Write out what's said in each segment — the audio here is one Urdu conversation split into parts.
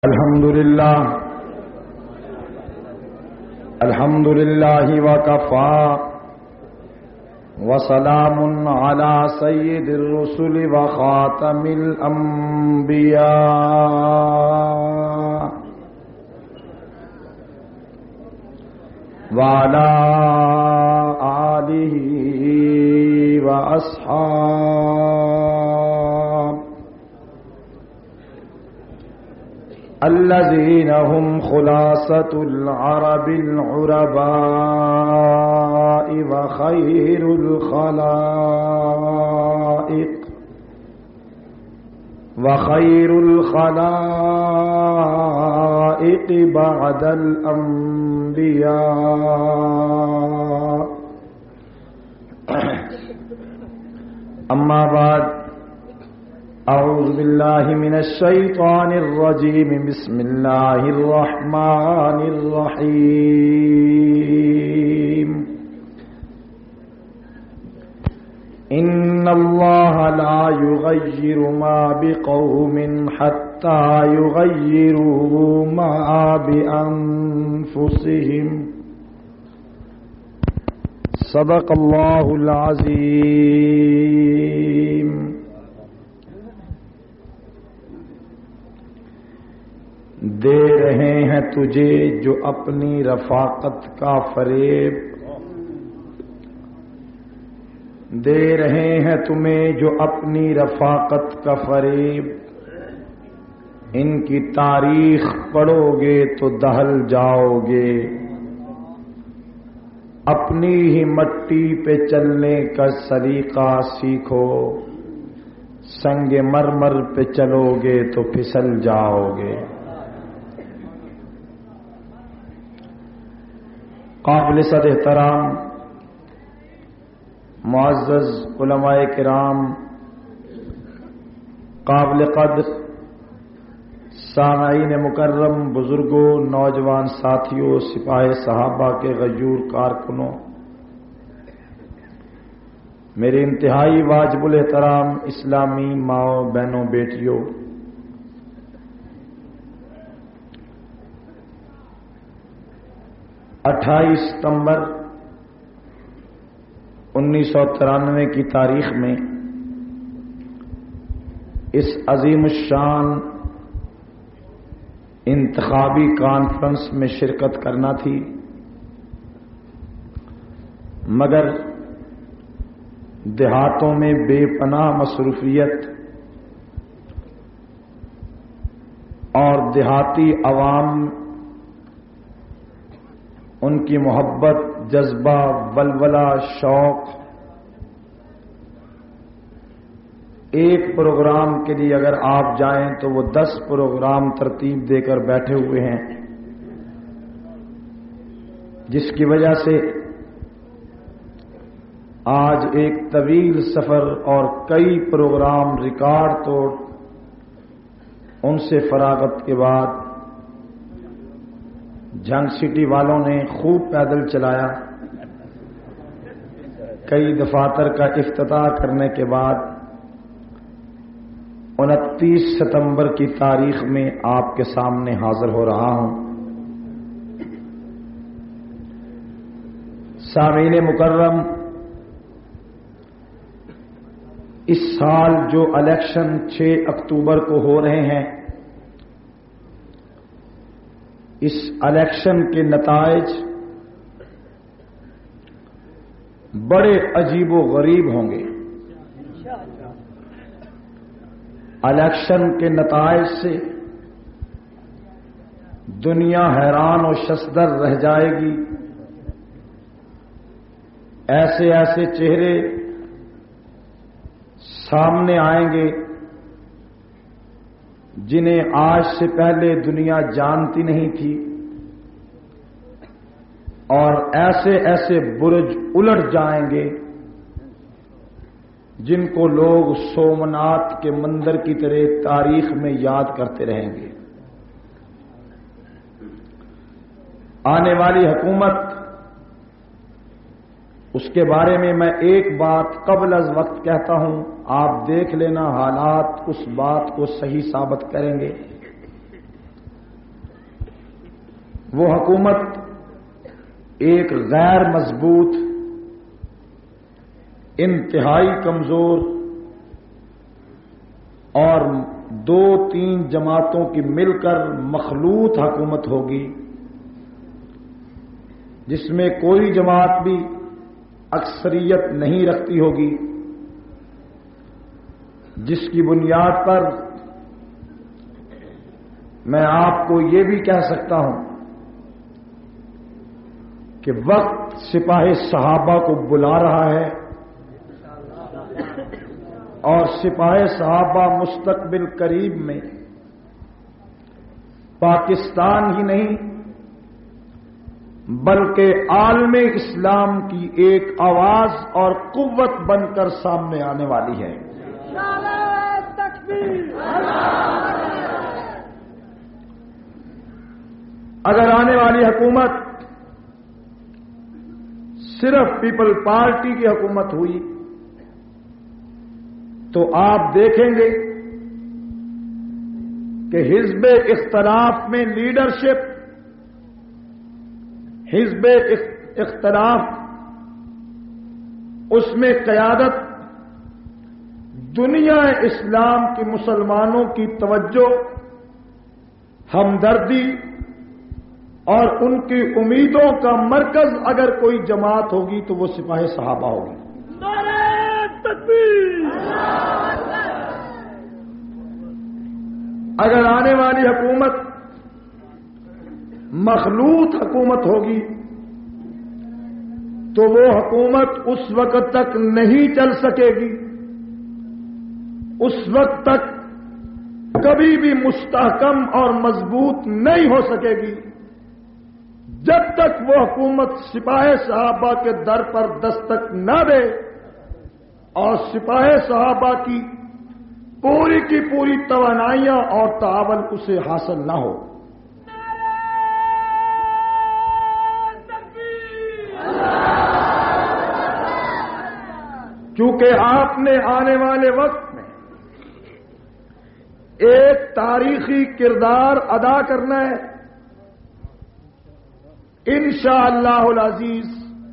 الحمد لله وكفى وسلام على سيد الرسل وخاتم الأنبياء وعلى آله وأصحابه الذين هم خلاصة العرب العرباء وخير الخلائق بعد الأنبياء. أما بعد، أعوذ بالله من الشيطان الرجيم. بسم الله الرحمن الرحيم. إن الله لا يغير ما بقوم حتى يغيروا ما بأنفسهم. صدق الله العظيم. دے رہے ہیں تجھے جو اپنی رفاقت کا فریب، دے رہے ہیں تمہیں جو اپنی رفاقت کا فریب. ان کی تاریخ پڑھو گے تو دہل جاؤ گے. اپنی ہی مٹی پہ چلنے کا سلیقہ سیکھو، سنگ مرمر پہ چلو گے تو پھسل جاؤ گے. قابل صد احترام معزز علماء کرام، قابل قدر سامعین مکرم، بزرگوں، نوجوان ساتھیوں، سپاہ صحابہ کے غیور کارکنوں، میرے انتہائی واجب الاحترام اسلامی ماؤں بہنوں بیٹیوں، 28 ستمبر 1993 کی تاریخ میں اس عظیم الشان انتخابی کانفرنس میں شرکت کرنا تھی، مگر دیہاتوں میں بے پناہ مصروفیت اور دیہاتی عوام، ان کی محبت، جذبہ، ولولہ، شوق ایک پروگرام کے لیے اگر آپ جائیں تو وہ 10 پروگرام ترتیب دے کر بیٹھے ہوئے ہیں، جس کی وجہ سے آج ایک طویل سفر اور کئی پروگرام ریکارڈ توڑ ان سے فراغت کے بعد جھنگ سٹی والوں نے خوب پیدل چلایا. کئی دفاتر کا افتتاح کرنے کے بعد 29 ستمبر کی تاریخ میں آپ کے سامنے حاضر ہو رہا ہوں. سامعین مکرم، اس سال جو الیکشن 6 اکتوبر کو ہو رہے ہیں، اس الیکشن کے نتائج بڑے عجیب و غریب ہوں گے. الیکشن کے نتائج سے دنیا حیران و ششدر رہ جائے گی. ایسے ایسے چہرے سامنے آئیں گے جنہیں آج سے پہلے دنیا جانتی نہیں تھی، اور ایسے ایسے برج الٹ جائیں گے جن کو لوگ سومناتھ کے مندر کی طرح تاریخ میں یاد کرتے رہیں گے. آنے والی حکومت، اس کے بارے میں میں ایک بات قبل از وقت کہتا ہوں، آپ دیکھ لینا حالات اس بات کو صحیح ثابت کریں گے. وہ حکومت ایک غیر مضبوط، انتہائی کمزور اور 2-3 جماعتوں کی مل کر مخلوط حکومت ہوگی، جس میں کوئی جماعت بھی اکثریت نہیں رکھتی ہوگی، جس کی بنیاد پر میں آپ کو یہ بھی کہہ سکتا ہوں کہ وقت سپاہ صحابہ کو بلا رہا ہے اور سپاہ صحابہ مستقبل قریب میں پاکستان ہی نہیں بلکہ عالم اسلام کی ایک آواز اور قوت بن کر سامنے آنے والی ہے۔ اگر آنے والی حکومت صرف پیپل پارٹی کی حکومت ہوئی تو آپ دیکھیں گے کہ حزب اختلاف میں لیڈرشپ، حزب اختلاف اس میں قیادت دنیا اسلام کی مسلمانوں کی توجہ، ہمدردی اور ان کی امیدوں کا مرکز اگر کوئی جماعت ہوگی تو وہ سپاہ صحابہ ہوگی۔ نعرہ تکبیر! اگر آنے والی حکومت مخلوط حکومت ہوگی تو وہ حکومت اس وقت تک نہیں چل سکے گی، اس وقت تک کبھی بھی مستحکم اور مضبوط نہیں ہو سکے گی جب تک وہ حکومت سپاہ صحابہ کے در پر دستک نہ دے اور سپاہ صحابہ کی پوری توانائیاں اور تعاون اسے حاصل نہ ہو۔ کیونکہ آپ نے آنے والے وقت میں ایک تاریخی کردار ادا کرنا ہے، انشاءاللہ العزیز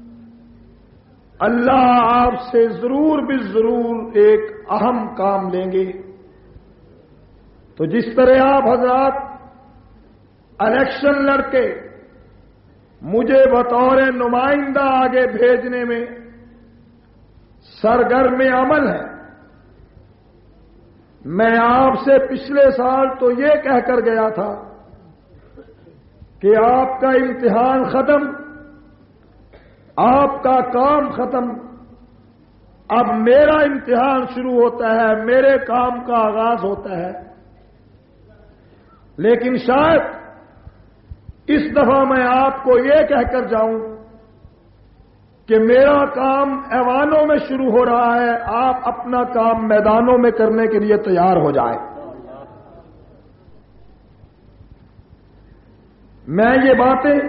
اللہ آپ سے ضرور بالضرور ایک اہم کام لیں گے۔ تو جس طرح آپ حضرات الیکشن لڑ کے مجھے بطور نمائندہ آگے بھیجنے میں سرگرم عمل ہے، میں آپ سے پچھلے سال تو یہ کہہ کر گیا تھا کہ آپ کا امتحان ختم، آپ کا کام ختم، اب میرا امتحان شروع ہوتا ہے، میرے کام کا آغاز ہوتا ہے۔ لیکن شاید اس دفعہ میں آپ کو یہ کہہ کر جاؤں کہ میرا کام ایوانوں میں شروع ہو رہا ہے، آپ اپنا کام میدانوں میں کرنے کے لیے تیار ہو جائیں۔ میں یہ باتیں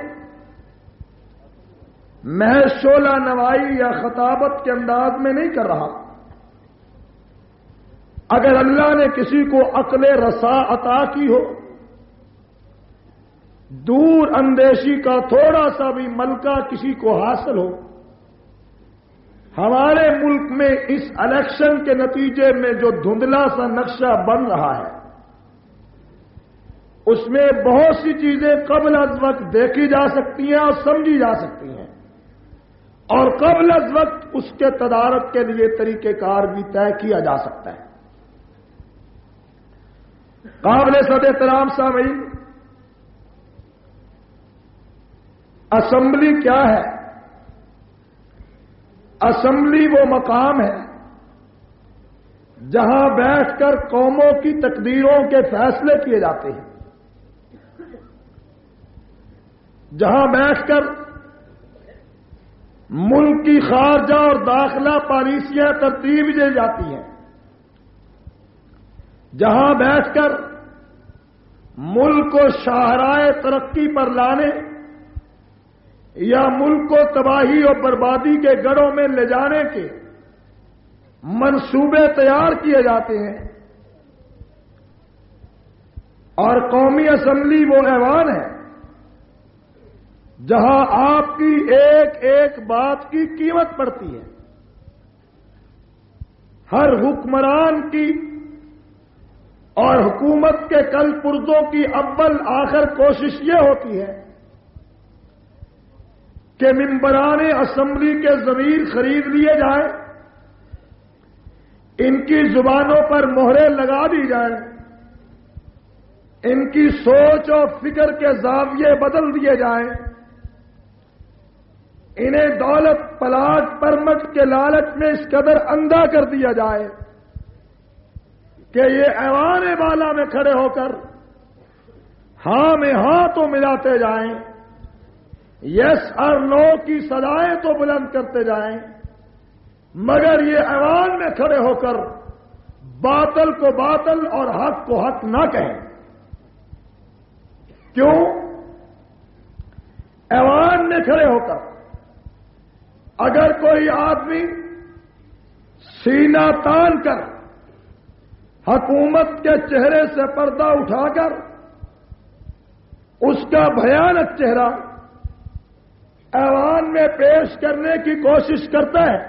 محض شعلہ نوائی یا خطابت کے انداز میں نہیں کر رہا۔ اگر اللہ نے کسی کو عقل رسا عطا کی ہو، دور اندیشی کا تھوڑا سا بھی ملکہ کسی کو حاصل ہو، ہمارے ملک میں اس الیکشن کے نتیجے میں جو دھندلا سا نقشہ بن رہا ہے اس میں بہت سی چیزیں قبل از وقت دیکھی جا سکتی ہیں اور سمجھی جا سکتی ہیں، اور قبل از وقت اس کے تدارک کے لیے طریقہ کار بھی طے کیا جا سکتا ہے۔ قابل صد احترام سامعین، اسمبلی کیا ہے؟ اسمبلی وہ مقام ہے جہاں بیٹھ کر قوموں کی تقدیروں کے فیصلے کیے جاتے ہیں، جہاں بیٹھ کر ملک کی خارجہ اور داخلہ پالیسیاں ترتیب دی جاتی ہیں، جہاں بیٹھ کر ملک کو شاہراہ ترقی پر لانے یا ملک کو تباہی اور بربادی کے گڑھوں میں لے جانے کے منصوبے تیار کیے جاتے ہیں۔ اور قومی اسمبلی وہ ایوان ہے جہاں آپ کی ایک ایک بات کی قیمت پڑتی ہے. ہر حکمران کی اور حکومت کے کل پرزوں کی اول آخر کوشش یہ ہوتی ہے کہ ممبران اسمبلی کے ضمیر خرید لیے جائیں، ان کی زبانوں پر مہریں لگا دی جائیں، ان کی سوچ اور فکر کے زاویے بدل دیے جائیں، انہیں دولت پلاٹ پرمٹ کے لالچ میں اس قدر اندھا کر دیا جائے کہ یہ ایوان بالا میں کھڑے ہو کر ہاں میں ہاں تو ملاتے جائیں، یس اور نو کی صدائیں تو بلند کرتے جائیں، مگر یہ ایوان میں کھڑے ہو کر باطل کو باطل اور حق کو حق نہ کہیں. کیوں؟ ایوان میں کھڑے ہو کر اگر کوئی آدمی سینہ تان کر حکومت کے چہرے سے پردہ اٹھا کر اس کا بھیانک چہرہ ایوان میں پیش کرنے کی کوشش کرتا ہے،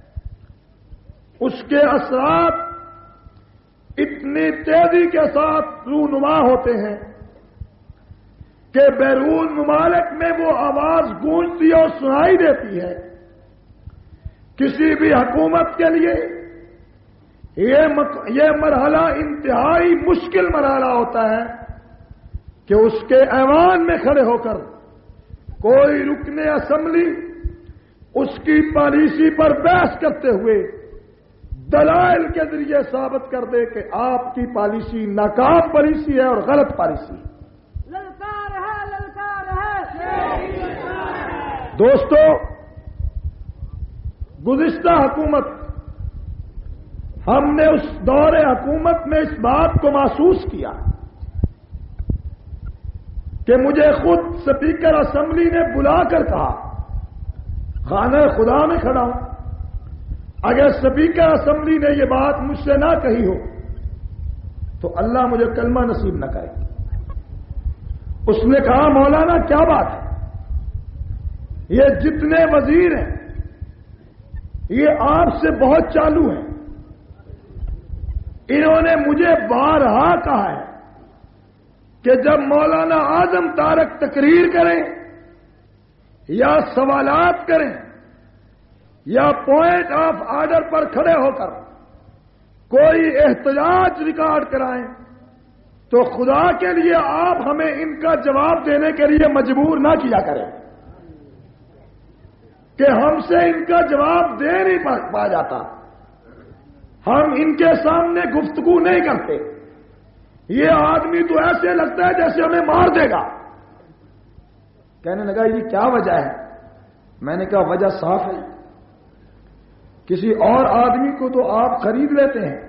اس کے اثرات اتنی تیزی کے ساتھ رونما ہوتے ہیں کہ بیرون ممالک میں وہ آواز گونجتی اور سنائی دیتی ہے. کسی بھی حکومت کے لیے یہ مرحلہ انتہائی مشکل مرحلہ ہوتا ہے کہ اس کے ایوان میں کھڑے ہو کر کوئی رکن اسمبلی اس کی پالیسی پر بحث کرتے ہوئے دلائل کے ذریعے ثابت کر دے کہ آپ کی پالیسی ناکام پالیسی ہے اور غلط پالیسی ہے. للکار ہے. دوستو، گزشتہ حکومت ہم نے اس دور حکومت میں اس بات کو محسوس کیا کہ مجھے خود سپیکر اسمبلی نے بلا کر کہا، خانہ خدا میں کھڑا ہوں، اگر سپیکر اسمبلی نے یہ بات مجھ سے نہ کہی ہو تو اللہ مجھے کلمہ نصیب نہ کرے. اس نے کہا مولانا کیا بات ہے، یہ جتنے وزیر ہیں یہ آپ سے بہت چالو ہیں، انہوں نے مجھے بارہا کہا ہے کہ جب مولانا اعظم طارق تقریر کریں یا سوالات کریں یا پوائنٹ آف آرڈر پر کھڑے ہو کر کوئی احتجاج ریکارڈ کرائیں تو خدا کے لیے آپ ہمیں ان کا جواب دینے کے لیے مجبور نہ کیا کریں کہ ہم سے ان کا جواب دے نہیں پا جاتا، ہم ان کے سامنے گفتگو نہیں کرتے، یہ آدمی تو ایسے لگتا ہے جیسے ہمیں مار دے گا. کہنے لگا یہ کیا وجہ ہے؟ میں نے کہا وجہ صاف ہے، کسی اور آدمی کو تو آپ خرید لیتے ہیں،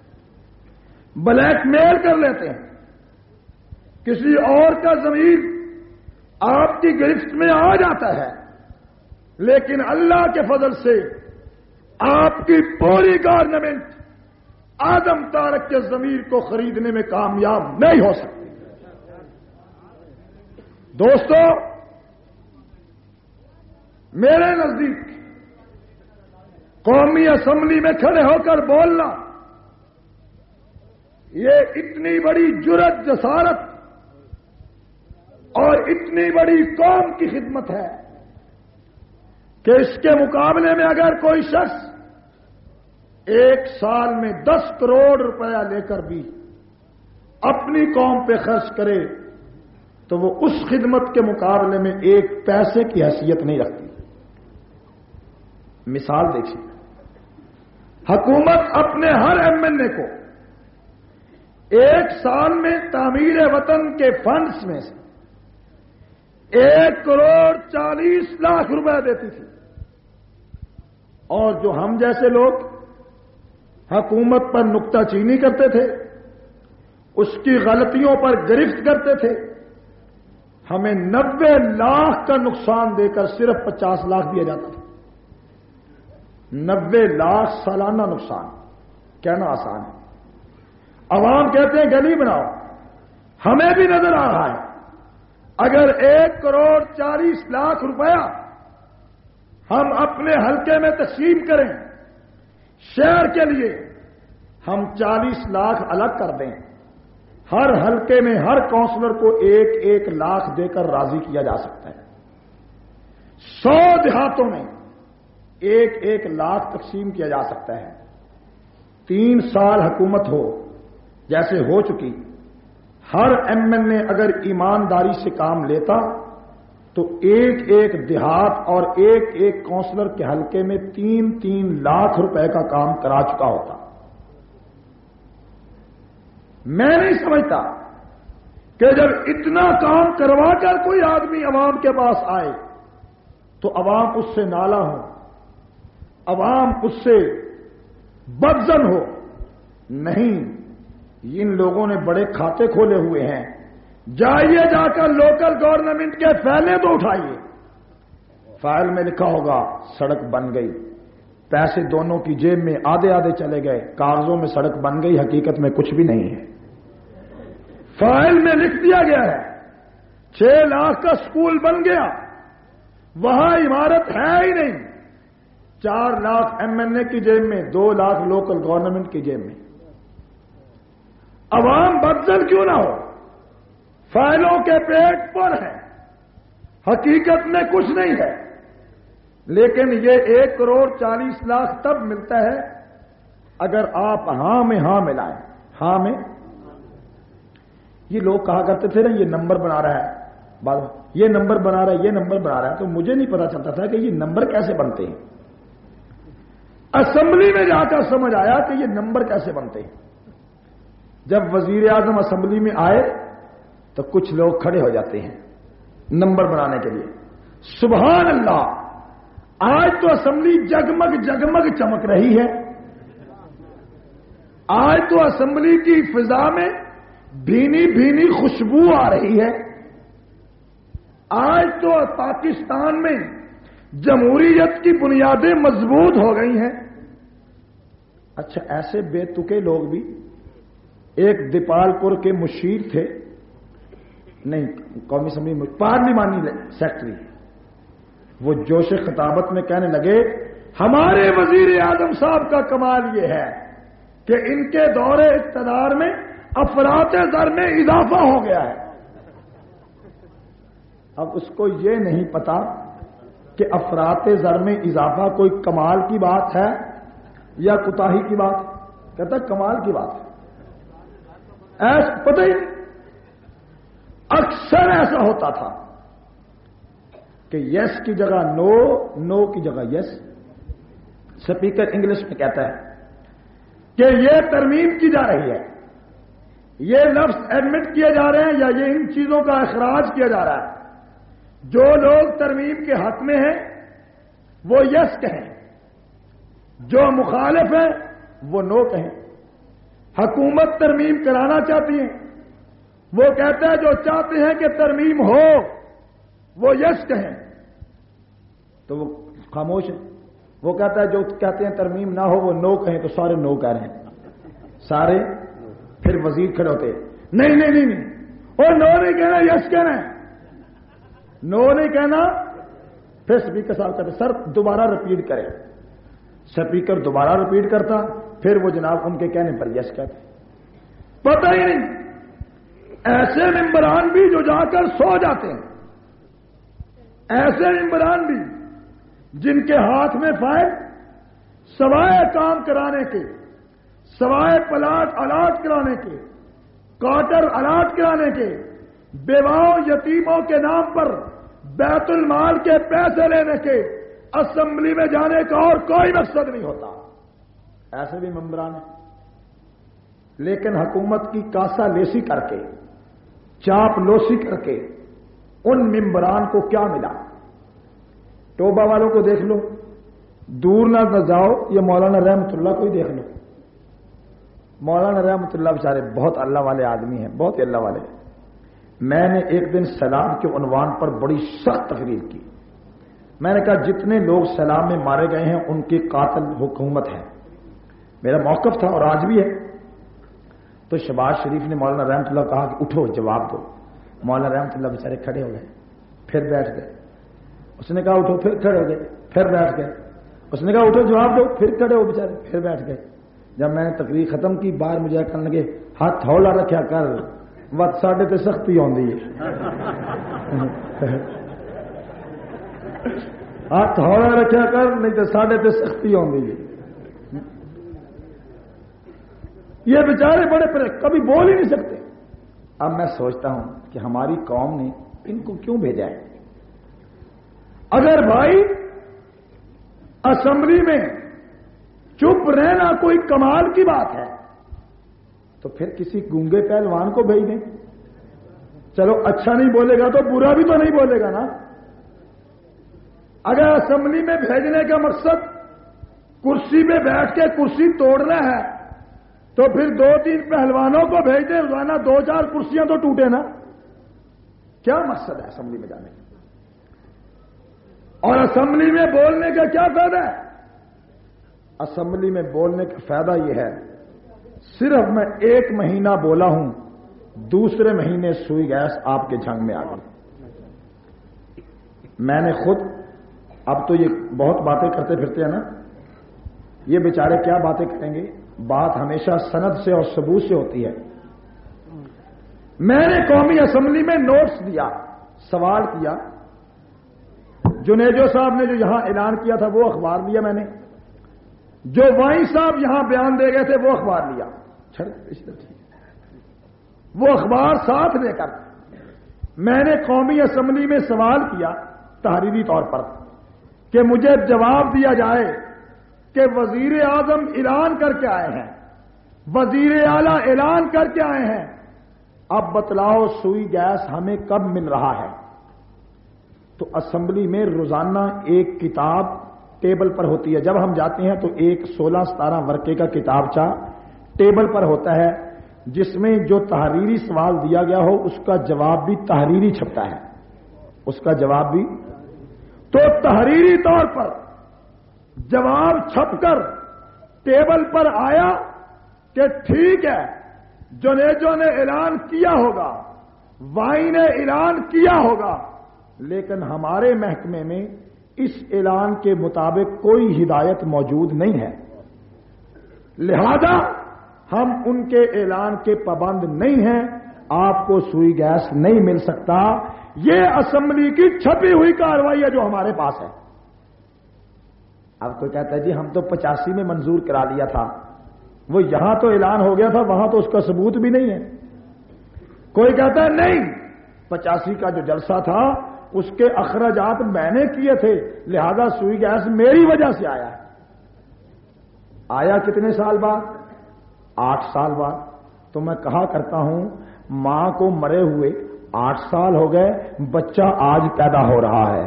بلیک میل کر لیتے ہیں، کسی اور کا ضمیر آپ کی گرفت میں آ جاتا ہے، لیکن اللہ کے فضل سے آپ کی پوری گورنمنٹ اعظم طارق کے ضمیر کو خریدنے میں کامیاب نہیں ہو سکتی. دوستو، میرے نزدیک قومی اسمبلی میں کھڑے ہو کر بولنا یہ اتنی بڑی جرأت، جسارت اور اتنی بڑی قوم کی خدمت ہے کہ اس کے مقابلے میں اگر کوئی شخص ایک سال میں 10 کروڑ روپیہ لے کر بھی اپنی قوم پہ خرچ کرے تو وہ اس خدمت کے مقابلے میں ایک پیسے کی حیثیت نہیں رکھتی. مثال دیکھیے، حکومت اپنے ہر ایم ایل اے کو ایک سال میں تعمیر وطن کے فنڈز میں سے 1 کروڑ 40 لاکھ روپے دیتی تھی، اور جو ہم جیسے لوگ حکومت پر نکتہ چینی کرتے تھے، اس کی غلطیوں پر گرفت کرتے تھے، ہمیں 90 لاکھ کا نقصان دے کر صرف 50 لاکھ دیا جاتا تھا. 90 لاکھ سالانہ نقصان کہنا آسان ہے. عوام کہتے ہیں گلی بناؤ، ہمیں بھی نظر آ رہا ہے اگر 1,40,00,000 روپیہ ہم اپنے حلقے میں تقسیم کریں شہر کے لیے، ہم 40 لاکھ الگ کر دیں، ہر حلقے میں ہر کونسلر کو 1 لاکھ دے کر راضی کیا جا سکتا ہے۔ 100 دیہاتوں میں 1 لاکھ تقسیم کیا جا سکتا ہے۔ 3 سال حکومت ہو جیسے ہو چکی، ہر ایم ایل اے اگر ایمانداری سے کام لیتا تو 1 دیہات اور 1 کونسلر کے حلقے میں 3 لاکھ روپے کا کام کرا چکا ہوتا۔ میں نہیں سمجھتا کہ جب اتنا کام کروا کر کوئی آدمی عوام کے پاس آئے تو عوام اس سے نالا ہو، عوام اس سے بدظن ہو۔ نہیں، ان لوگوں نے بڑے کھاتے کھولے ہوئے ہیں۔ جائیے جا کر لوکل گورنمنٹ کے فائلیں تو اٹھائیے، فائل میں لکھا ہوگا سڑک بن گئی، پیسے دونوں کی جیب میں آدھے چلے گئے، کاغذوں میں سڑک بن گئی، حقیقت میں کچھ بھی نہیں ہے۔ فائل میں لکھ دیا گیا ہے 6 لاکھ کا سکول بن گیا، وہاں عمارت ہے ہی نہیں، 4 لاکھ ایم ایل اے کی جیب میں، 2 لاکھ لوکل گورنمنٹ کی جیب میں۔ عوام بدظن کیوں نہ ہو؟ فائلوں کے پیٹ پر ہے، حقیقت میں کچھ نہیں ہے، لیکن یہ 1,40,00,000 تب ملتا ہے اگر آپ ہاں میں ہاں ملائیں۔ ہاں میں یہ لوگ کہا کرتے تھے نا یہ نمبر بنا رہا ہے، یہ نمبر بنا رہا ہے، یہ نمبر بنا رہا ہے، تو مجھے نہیں پتا چلتا تھا کہ یہ نمبر کیسے بنتے ہیں۔ اسمبلی میں جا کر سمجھ آیا کہ یہ نمبر کیسے بنتے ہیں۔ جب وزیر اعظم اسمبلی میں آئے تو کچھ لوگ کھڑے ہو جاتے ہیں نمبر بنانے کے لیے۔ سبحان اللہ، آج تو اسمبلی جگمگ جگمگ چمک رہی ہے، آج تو اسمبلی کی فضا میں بھینی بھینی خوشبو آ رہی ہے، آج تو پاکستان میں جمہوریت کی بنیادیں مضبوط ہو گئی ہیں۔ اچھا، ایسے بے تکے لوگ بھی، ایک دیپال پور کے مشیر تھے، نہیں قومی اسمبلی میں پارلیمانی سیکرٹری، وہ جوش خطابت میں کہنے لگے ہمارے وزیر اعظم صاحب کا کمال یہ ہے کہ ان کے دور اقتدار میں افراط زر میں اضافہ ہو گیا ہے۔ اب اس کو یہ نہیں پتا کہ افراط زر میں اضافہ کوئی کمال کی بات ہے یا کوتاہی کی بات، کہتا کمال کی بات ہے، ایسا پتہ ہی نہیں۔ اکثر ایسا ہوتا تھا کہ یس کی جگہ نو، نو کی جگہ یس۔ سپیکر انگلش میں کہتا ہے کہ یہ ترمیم کی جا رہی ہے، یہ لفظ ایڈمٹ کیے جا رہے ہیں یا یہ ان چیزوں کا اخراج کیا جا رہا ہے۔ جو لوگ ترمیم کے حق میں ہیں وہ یس کہیں، جو مخالف ہیں وہ نو کہیں۔ حکومت ترمیم کرانا چاہتی ہے، وہ کہتا ہے جو چاہتے ہیں کہ ترمیم ہو وہ یس کہیں، تو وہ خاموش ہے۔ وہ کہتا ہے جو کہتے ہیں ترمیم نہ ہو وہ نو کہیں، تو سارے نو کہہ رہے ہیں سارے۔ پھر وزیر کھڑے ہوتے نہیں نہیں نہیں نہیں، اور نو نہیں کہنا، یس کہنا ہے، نو نہیں کہنا۔ پھر اسپیکر صاحب کہتے سر دوبارہ رپیٹ کریں، اسپیکر دوبارہ رپیٹ کرتا، پھر وہ جناب ان کے کہنے پر یس کہتے۔ پتہ ہی نہیں، ایسے ممبران بھی جو جا کر سو جاتے ہیں، ایسے ممبران بھی جن کے ہاتھ میں فائل سوائے کام کرانے کے، سوائے پلاٹ الاٹ کرانے کے، کوارٹر الاٹ کرانے کے، بیواؤں یتیموں کے نام پر بیت المال کے پیسے لینے کے، اسمبلی میں جانے کا اور کوئی مقصد نہیں ہوتا۔ ایسے بھی ممبران ہیں، لیکن حکومت کی کاسا لیسی کر کے، چاپ لوسی کر کے ان ممبران کو کیا ملا؟ توبہ والوں کو دیکھ لو، دور نہ جاؤ، یہ مولانا رحمت اللہ کو ہی دیکھ لو۔ مولانا رحمت اللہ بیچارے بہت اللہ والے آدمی ہیں، بہت اللہ والے ہیں۔ میں نے ایک دن سیلاب کے عنوان پر بڑی سخت تقریر کی، میں نے کہا جتنے لوگ سیلاب میں مارے گئے ہیں ان کی قاتل حکومت ہے، میرا موقف تھا اور آج بھی ہے۔ تو شہباز شریف نے مولانا رحمت اللہ کہا کہ اٹھو جواب دو، مولانا رحمت اللہ بیچارے کھڑے ہو گئے، پھر بیٹھ گئے. اس نے کہا اٹھو، پھر کھڑے ہو گئے، پھر بیٹھ گئے. اس نے کہا اٹھو جواب دو، پھر کھڑے ہو بیچارے، پھر بیٹھ گئے. جب میں نے تقریر ختم کی باہر مجھے کرنے لگے ہاتھ ہولا رکھا کر وقت ساڈے تے سختی آندی ہے. ہاتھ ہولا رکھا کر نہیں تو ساڈے تے سختی آندی ہے. یہ بیچارے بڑے کبھی بول ہی نہیں سکتے. اب میں سوچتا ہوں کہ ہماری قوم نے ان کو کیوں بھیجا ہے؟ اگر بھائی اسمبلی میں چپ رہنا کوئی کمال کی بات ہے تو پھر کسی گونگے پہلوان کو بھیج دیں. چلو اچھا نہیں بولے گا تو برا بھی تو نہیں بولے گا نا. اگر اسمبلی میں بھیجنے کا مقصد کرسی پہ بیٹھ کے کرسی توڑنا ہے تو پھر 2-3 پہلوانوں کو بھیج دیں، روزانہ 2-4 کرسیاں تو ٹوٹے نا. کیا مقصد ہے اسمبلی میں جانے کا؟ اور اسمبلی میں بولنے کا کیا فائدہ ہے؟ اسمبلی میں بولنے کا فائدہ یہ ہے صرف میں 1 مہینہ بولا ہوں، دوسرے مہینے سوئی گیس آپ کے جھنگ میں آ گئی. میں نے خود، اب تو یہ بہت باتیں کرتے پھرتے ہیں نا، یہ بیچارے کیا باتیں کریں گے؟ بات ہمیشہ سند سے اور ثبوت سے ہوتی ہے. میں نے قومی اسمبلی میں نوٹس دیا، سوال کیا. جنیجو صاحب نے جو یہاں اعلان کیا تھا وہ اخبار لیا میں نے، جو وائیں صاحب یہاں بیان دے گئے تھے وہ اخبار لیا. وہ اخبار ساتھ لے کر میں نے قومی اسمبلی میں سوال کیا تحریری طور پر کہ مجھے جواب دیا جائے کہ وزیر اعظم اعلان کر کے آئے ہیں، وزیر اعلیٰ اعلان کر کے آئے ہیں، اب بتلاؤ سوئی گیس ہمیں کب مل رہا ہے؟ تو اسمبلی میں روزانہ ایک کتاب ٹیبل پر ہوتی ہے. جب ہم جاتے ہیں تو ایک 16-17 ورقے کا کتابچہ ٹیبل پر ہوتا ہے جس میں جو تحریری سوال دیا گیا ہو اس کا جواب بھی تحریری چھپتا ہے. اس کا جواب بھی تو تحریری طور پر جواب چھپ کر ٹیبل پر آیا کہ ٹھیک ہے جنیجو نے اعلان کیا ہوگا، وائی نے اعلان کیا ہوگا، لیکن ہمارے محکمے میں اس اعلان کے مطابق کوئی ہدایت موجود نہیں ہے، لہذا ہم ان کے اعلان کے پابند نہیں ہیں، آپ کو سوئی گیس نہیں مل سکتا. یہ اسمبلی کی چھپی ہوئی کارروائی ہے جو ہمارے پاس ہے. اب کوئی کہتا ہے جی ہم تو 85 میں منظور کرا لیا تھا، وہ یہاں تو اعلان ہو گیا تھا وہاں تو اس کا ثبوت بھی نہیں ہے. کوئی کہتا ہے نہیں 85 کا جو جلسہ تھا اس کے اخراجات میں نے کیے تھے لہذا سوئی گیس میری وجہ سے آیا ہے. آیا کتنے سال بعد؟ 8 سال بعد. تو میں کہا کرتا ہوں ماں کو مرے ہوئے 8 سال ہو گئے، بچہ آج پیدا ہو رہا ہے.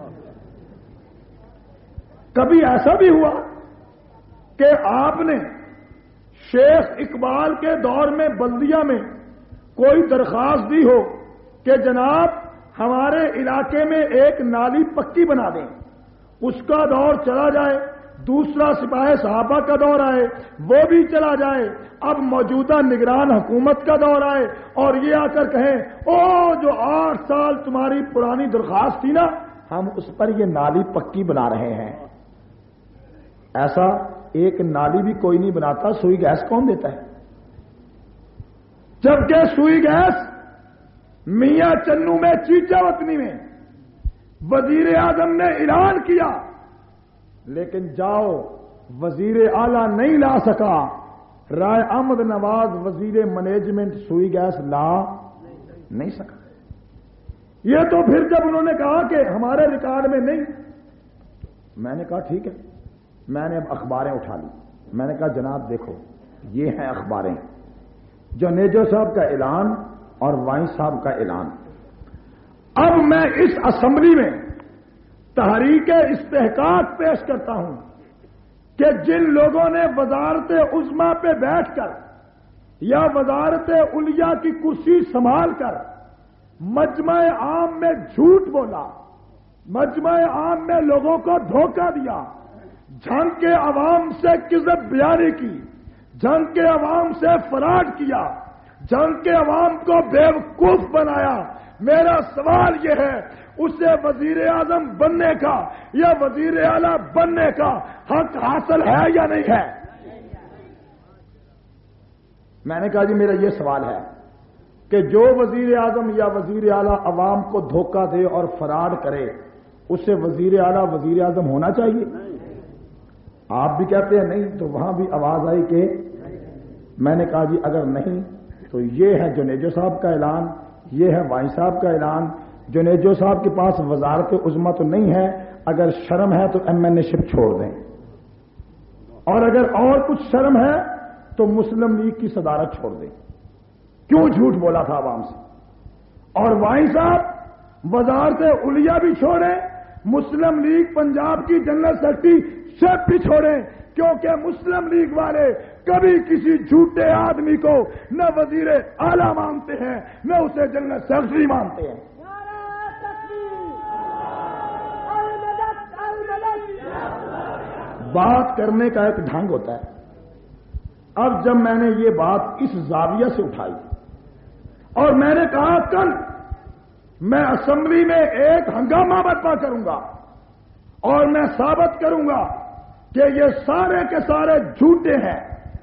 کبھی ایسا بھی ہوا کہ آپ نے شیخ اقبال کے دور میں بلدیہ میں کوئی درخواست دی ہو کہ جناب ہمارے علاقے میں ایک نالی پکی بنا دیں، اس کا دور چلا جائے، دوسرا سپاہی صحابہ کا دور آئے وہ بھی چلا جائے، اب موجودہ نگران حکومت کا دور آئے اور یہ آ کر کہیں او جو 8 سال تمہاری پرانی درخواست تھی نا ہم اس پر یہ نالی پکی بنا رہے ہیں. ایسا ایک نالی بھی کوئی نہیں بناتا، سوئی گیس کون دیتا ہے؟ جبکہ سوئی گیس میاں چنو میں چیچا وطنی میں وزیر اعظم نے اعلان کیا لیکن جاؤ وزیر اعلی نہیں لا سکا، رائے احمد نواز وزیر مینجمنٹ سوئی گیس لا نہیں سکا. یہ تو پھر جب انہوں نے کہا کہ ہمارے ریکارڈ میں نہیں، میں نے کہا ٹھیک ہے. میں نے اب اخباریں اٹھا لی، میں نے کہا جناب دیکھو یہ ہیں اخباریں، جنیجو صاحب کا اعلان اور وائن صاحب کا اعلان. اب میں اس اسمبلی میں تحریک استحقاق پیش کرتا ہوں کہ جن لوگوں نے وزارت عظمیٰ پہ بیٹھ کر یا وزارت علیہ کی کرسی سنبھال کر مجمع عام میں جھوٹ بولا، مجمع عام میں لوگوں کو دھوکہ دیا، جنگ کے عوام سے کذب بیانی کی، جنگ کے عوام سے فراڈ کیا، جنگ کے عوام کو بیوقوف بنایا، میرا سوال یہ ہے اسے وزیر اعظم بننے کا یا وزیر اعلیٰ بننے کا حق حاصل ہے یا نہیں ہے؟ میں نے کہا جی میرا یہ سوال ہے کہ جو وزیر اعظم یا وزیر اعلیٰ عوام کو دھوکہ دے اور فراڈ کرے اسے وزیر اعلیٰ وزیر اعظم ہونا چاہیے؟ آپ بھی کہتے ہیں نہیں، تو وہاں بھی آواز آئی کہ میں نے کہا جی اگر نہیں تو یہ ہے جنیجو صاحب کا اعلان، یہ ہے وائن صاحب کا اعلان. جنیجو صاحب کے پاس وزارت عظمیٰ تو نہیں ہے، اگر شرم ہے تو ایم این اے شپ چھوڑ دیں، اور اگر اور کچھ شرم ہے تو مسلم لیگ کی صدارت چھوڑ دیں. کیوں جھوٹ بولا تھا عوام سے؟ اور وائن صاحب وزارت علیہ بھی چھوڑیں، مسلم لیگ پنجاب کی جنرل سیکرٹری شپ بھی چھوڑیں، کیونکہ مسلم لیگ والے کبھی کسی جھوٹے آدمی کو نہ وزیر اعلیٰ مانتے ہیں نہ اسے جنرل سیکرٹری مانتے ہیں. بات کرنے کا ایک ڈھنگ ہوتا ہے. اب جب میں نے یہ بات اس زاویہ سے اٹھائی اور میں نے کہا کل میں اسمبلی میں ایک ہنگامہ برپا کروں گا اور میں ثابت کروں گا کہ یہ سارے کے سارے جھوٹے ہیں.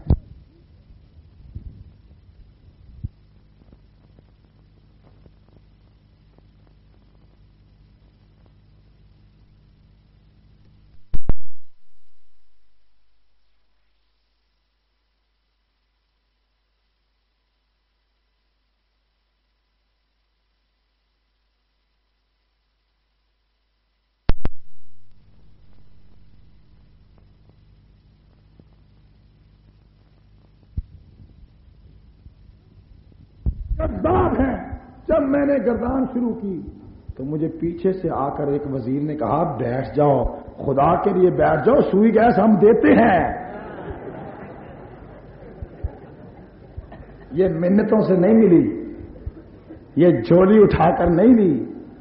گردان ہیں. جب میں نے گردان شروع کی تو مجھے پیچھے سے آ کر ایک وزیر نے کہا بیٹھ جاؤ، خدا کے لیے بیٹھ جاؤ، سوئی گیس ہم دیتے ہیں. یہ منتوں سے نہیں ملی، یہ جھولی اٹھا کر نہیں لی.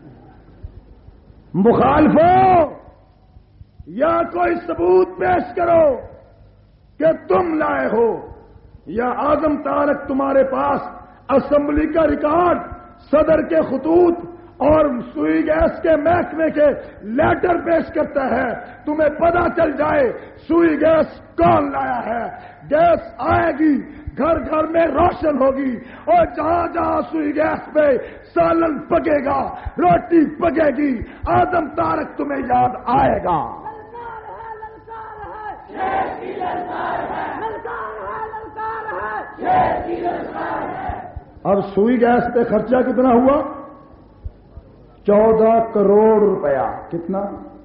مخالفوں یا کوئی ثبوت پیش کرو کہ تم لائے ہو، یا اعظم طارق تمہارے پاس اسمبلی کا ریکارڈ، صدر کے خطوط اور سوئی گیس کے محکمے کے لیٹر پیش کرتا ہے، تمہیں پتہ چل جائے سوئی گیس کون لایا ہے. گیس آئے گی، گھر گھر میں روشن ہوگی، اور جہاں جہاں سوئی گیس پہ سالن پکے گا، روٹی پکے گی، اعظم طارق تمہیں یاد آئے گا. اب سوئی گیس پہ خرچہ کتنا ہوا؟ 14 کروڑ روپیہ. کتنا؟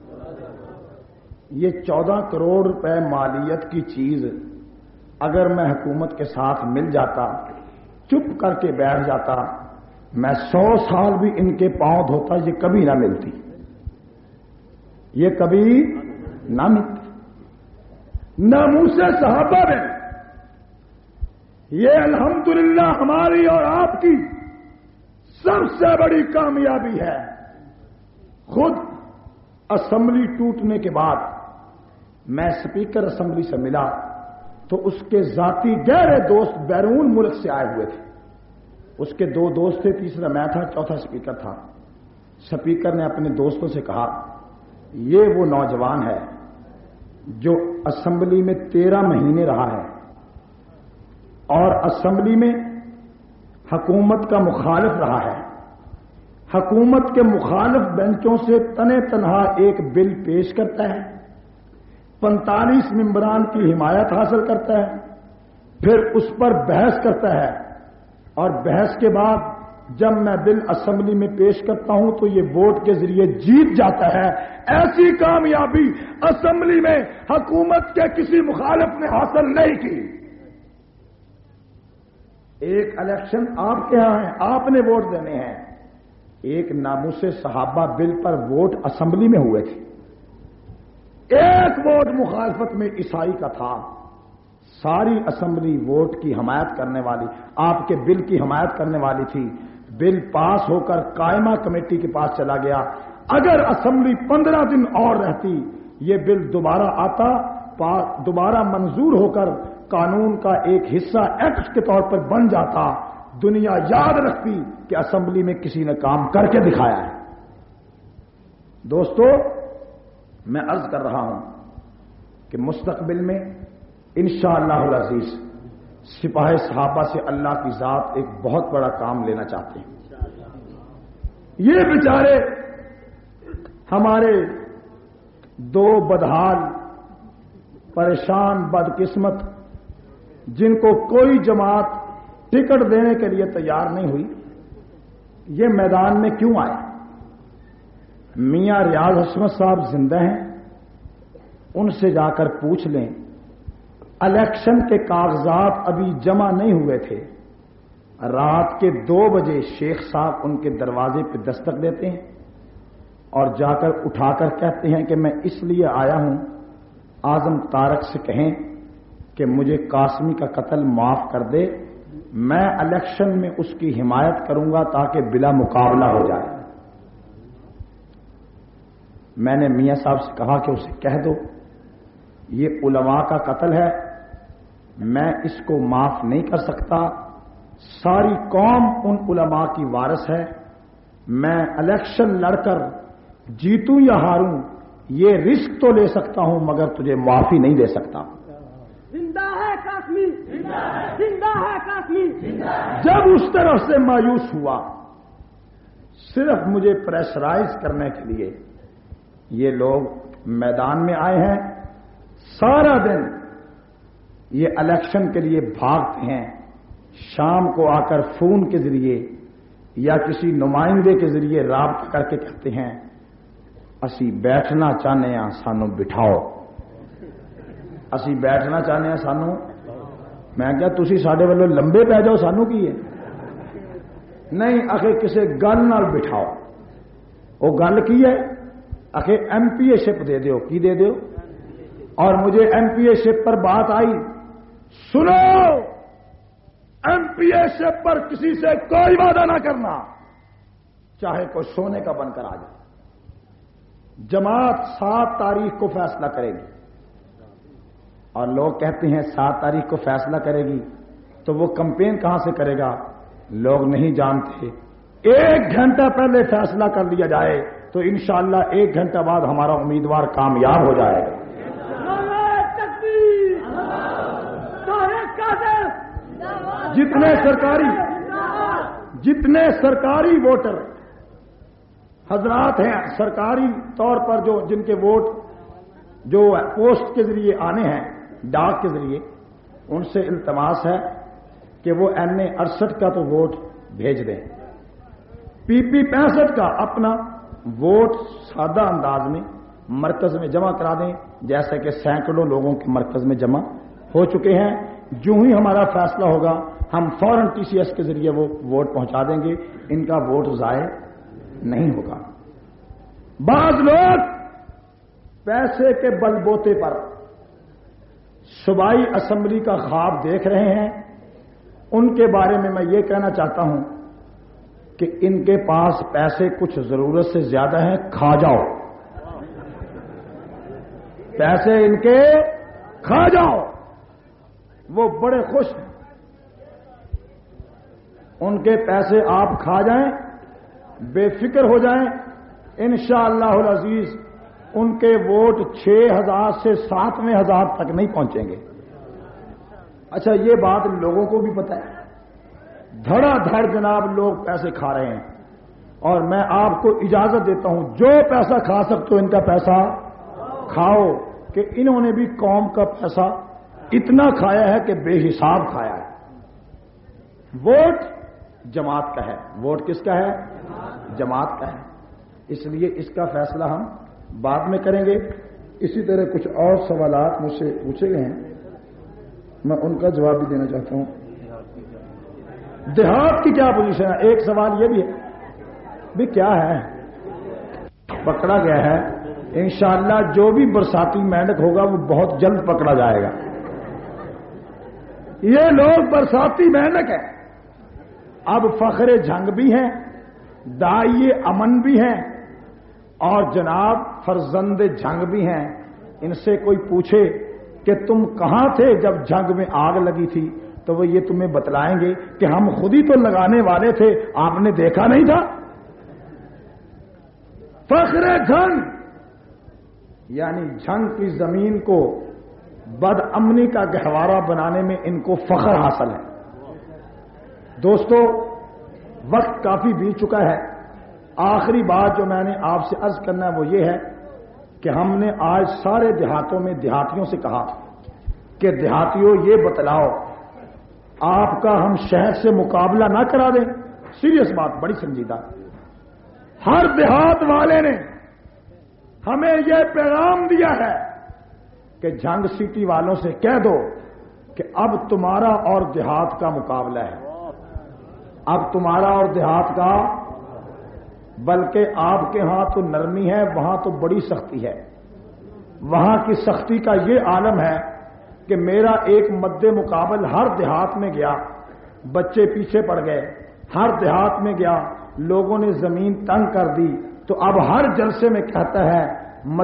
یہ 14 کروڑ روپے مالیت کی چیز اگر میں حکومت کے ساتھ مل جاتا، چپ کر کے بیٹھ جاتا، میں 100 سال بھی ان کے پاؤں دھوتا، یہ کبھی نہ ملتی، یہ کبھی نہ ملتی. ناموس صحابہ میں یہ الحمدللہ ہماری اور آپ کی سب سے بڑی کامیابی ہے. خود اسمبلی ٹوٹنے کے بعد میں اسپیکر اسمبلی سے ملا تو اس کے ذاتی گہرے دوست بیرون ملک سے آئے ہوئے تھے. اس کے 2 دوست تھے، تیسرا میں تھا، چوتھا اسپیکر تھا. اسپیکر نے اپنے دوستوں سے کہا یہ وہ نوجوان ہے جو اسمبلی میں 13 مہینے رہا ہے اور اسمبلی میں حکومت کا مخالف رہا ہے. حکومت کے مخالف بینچوں سے تنے تنہا ایک بل پیش کرتا ہے، 45 ممبران کی حمایت حاصل کرتا ہے، پھر اس پر بحث کرتا ہے، اور بحث کے بعد جب میں بل اسمبلی میں پیش کرتا ہوں تو یہ ووٹ کے ذریعے جیت جاتا ہے. ایسی کامیابی اسمبلی میں حکومت کے کسی مخالف نے حاصل نہیں کی. ایک الیکشن آپ کے ہاں ہے، آپ نے ووٹ دینے ہیں. ایک ناموس صحابہ بل پر ووٹ اسمبلی میں ہوئے تھے. ایک ووٹ مخالفت میں عیسائی کا تھا. ساری اسمبلی ووٹ کی حمایت کرنے والی، آپ کے بل کی حمایت کرنے والی تھی. بل پاس ہو کر قائمہ کمیٹی کے پاس چلا گیا. اگر اسمبلی 15 دن اور رہتی یہ بل دوبارہ آتا، دوبارہ منظور ہو کر قانون کا ایک حصہ ایکٹ کے طور پر بن جاتا. دنیا یاد رکھتی کہ اسمبلی میں کسی نے کام کر کے دکھایا ہے. دوستو میں عرض کر رہا ہوں کہ مستقبل میں انشاءاللہ العزیز سپاہ صحابہ سے اللہ کی ذات ایک بہت بڑا کام لینا چاہتے ہیں. یہ بیچارے ہمارے دو بدحال پریشان بدقسمت جن کو کوئی جماعت ٹکٹ دینے کے لیے تیار نہیں ہوئی، یہ میدان میں کیوں آئے؟ میاں ریاض حشمت صاحب زندہ ہیں، ان سے جا کر پوچھ لیں. الیکشن کے کاغذات ابھی جمع نہیں ہوئے تھے، رات کے 2 بجے شیخ صاحب ان کے دروازے پہ دستک دیتے ہیں اور جا کر اٹھا کر کہتے ہیں کہ میں اس لیے آیا ہوں، اعظم طارق سے کہیں کہ مجھے قاسمی کا قتل معاف کر دے، میں الیکشن میں اس کی حمایت کروں گا تاکہ بلا مقابلہ ہو جائے. میں نے میاں صاحب سے کہا کہ اسے کہہ دو یہ علماء کا قتل ہے، میں اس کو معاف نہیں کر سکتا، ساری قوم ان علماء کی وارث ہے، میں الیکشن لڑ کر جیتوں یا ہاروں یہ رسک تو لے سکتا ہوں مگر تجھے معافی نہیں دے سکتا. زندہ ہے قاسمی، زندہ ہے قاسمی. جب اس طرف سے مایوس ہوا، صرف مجھے پریشرائز کرنے کے لیے یہ لوگ میدان میں آئے ہیں. سارا دن یہ الیکشن کے لیے بھاگتے ہیں، شام کو آ کر فون کے ذریعے یا کسی نمائندے کے ذریعے رابطہ کر کے کہتے ہیں اسی بیٹھنا چاہنے ہیں سانو بٹھاؤ، اسی بیٹھنا چاہنے ہیں سانو. میں کیا تسی ساڈے والوں لمبے پی جاؤ، سانو کی ہے؟ نہیں آخر کسی گل نال بٹھاؤ. وہ گل کی ہے؟ آخر ایم پی اے شپ دے دیو. کی دے دیو؟ اور مجھے ایم پی اے شپ پر بات آئی، سنو ایم پی اے شپ پر کسی سے کوئی وعدہ نہ کرنا، چاہے کوئی سونے کا بن کر آ جائے. جماعت 7 تاریخ کو فیصلہ کرے گی، اور لوگ کہتے ہیں 7 تاریخ کو فیصلہ کرے گی تو وہ کمپین کہاں سے کرے گا؟ لوگ نہیں جانتے. 1 گھنٹہ پہلے فیصلہ کر لیا جائے تو انشاءاللہ 1 گھنٹہ بعد ہمارا امیدوار کامیاب ہو جائے گا. جتنے سرکاری ووٹر حضرات ہیں، سرکاری طور پر جو جن کے ووٹ جو پوسٹ کے ذریعے آنے ہیں، ڈاک کے ذریعے، ان سے التماس ہے کہ وہ NA 68 کا تو ووٹ بھیج دیں، PP 65 کا اپنا ووٹ سادہ انداز میں مرکز میں جمع کرا دیں، جیسے کہ سینکڑوں لوگوں کے مرکز میں جمع ہو چکے ہیں. جو ہی ہمارا فیصلہ ہوگا ہم فوراً TCS کے ذریعے وہ ووٹ پہنچا دیں گے، ان کا ووٹ ضائع نہیں ہوگا. بعض لوگ پیسے کے بل بوتے پر صوبائی اسمبلی کا خواب دیکھ رہے ہیں، ان کے بارے میں یہ کہنا چاہتا ہوں کہ ان کے پاس پیسے کچھ ضرورت سے زیادہ ہیں، کھا جاؤ. پیسے ان کے کھا جاؤ، وہ بڑے خوش ہیں. ان کے پیسے آپ کھا جائیں، بے فکر ہو جائیں، انشاءاللہ العزیز ان کے ووٹ 6000 سے 7000 تک نہیں پہنچیں گے. اچھا یہ بات لوگوں کو بھی پتا ہے، دھڑا دھڑ جناب لوگ پیسے کھا رہے ہیں، اور میں آپ کو اجازت دیتا ہوں جو پیسہ کھا سکتے ہو ان کا پیسہ کھاؤ، کہ انہوں نے بھی قوم کا پیسہ اتنا کھایا ہے کہ بے حساب کھایا ہے. ووٹ جماعت کا ہے. ووٹ کس کا ہے؟ جماعت کا ہے. اس لیے اس کا فیصلہ ہم بعد میں کریں گے. اسی طرح کچھ اور سوالات مجھ سے پوچھے گئے ہیں، میں ان کا جواب بھی دینا چاہتا ہوں. دیہات کی کیا پوزیشن ہے؟ ایک سوال یہ بھی ہے بھی کیا ہے، پکڑا گیا ہے. انشاءاللہ جو بھی برساتی مینڈک ہوگا وہ بہت جلد پکڑا جائے گا. یہ لوگ برساتی مینڈک ہیں. اب فخر جنگ بھی ہیں، داعی امن بھی ہیں، اور جناب فرزند جنگ بھی ہیں. ان سے کوئی پوچھے کہ تم کہاں تھے جب جنگ میں آگ لگی تھی، تو وہ یہ تمہیں بتلائیں گے کہ ہم خود ہی تو لگانے والے تھے، آپ نے دیکھا نہیں تھا۔ فخر جھنگ یعنی جھنگ کی زمین کو بد امنی کا گہوارہ بنانے میں ان کو فخر حاصل ہے۔ دوستو وقت کافی بیت چکا ہے، آخری بات جو میں نے آپ سے عرض کرنا ہے وہ یہ ہے کہ ہم نے آج سارے دیہاتوں میں دیہاتیوں سے کہا کہ دیہاتیوں یہ بتلاؤ آپ کا ہم شہر سے مقابلہ نہ کرا دیں۔ سیریس بات، بڑی سنجیدہ۔ ہر دیہات والے نے ہمیں یہ پیغام دیا ہے کہ جھنگ سٹی والوں سے کہہ دو کہ اب تمہارا اور دیہات کا مقابلہ ہے، اب تمہارا اور دیہات کا، بلکہ آپ کے ہاں تو نرمی ہے، وہاں تو بڑی سختی ہے۔ وہاں کی سختی کا یہ عالم ہے کہ میرا ایک مد مقابل ہر دیہات میں گیا، بچے پیچھے پڑ گئے، ہر دیہات میں گیا، لوگوں نے زمین تنگ کر دی، تو اب ہر جلسے میں کہتا ہے